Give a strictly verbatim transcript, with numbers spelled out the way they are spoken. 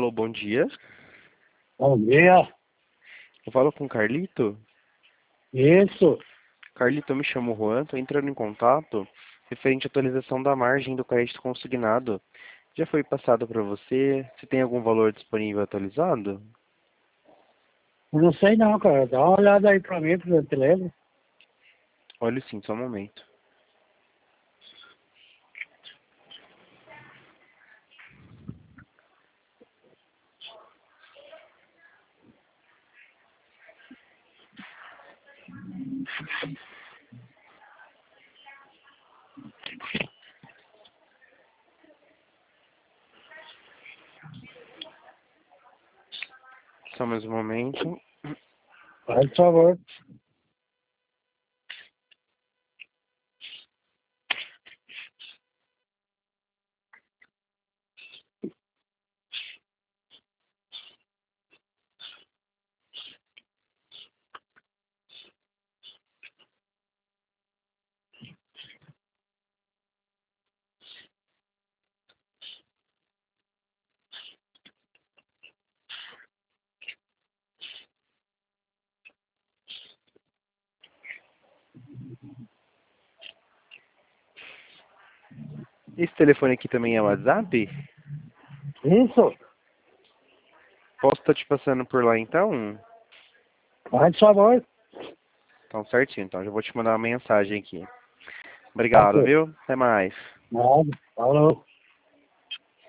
Alô, bom dia. Bom dia. Eu falo com o Carlito. Isso. Carlito, eu me chamo Juan, estou entrando em contato referente à atualização da margem do crédito consignado. Já foi passado para você? Se tem algum valor disponível atualizado? Eu não sei não, cara. Dá uma olhada aí pra mim, por telefone. Olha sim, só um momento. Só mais um momento. Faz favor. Esse telefone aqui também é WhatsApp? Isso. Posso estar te passando por lá então? Faz favor. Então certinho, então já vou te mandar uma mensagem aqui. Tá Obrigado, certo. viu? Até mais. Nada. Falou.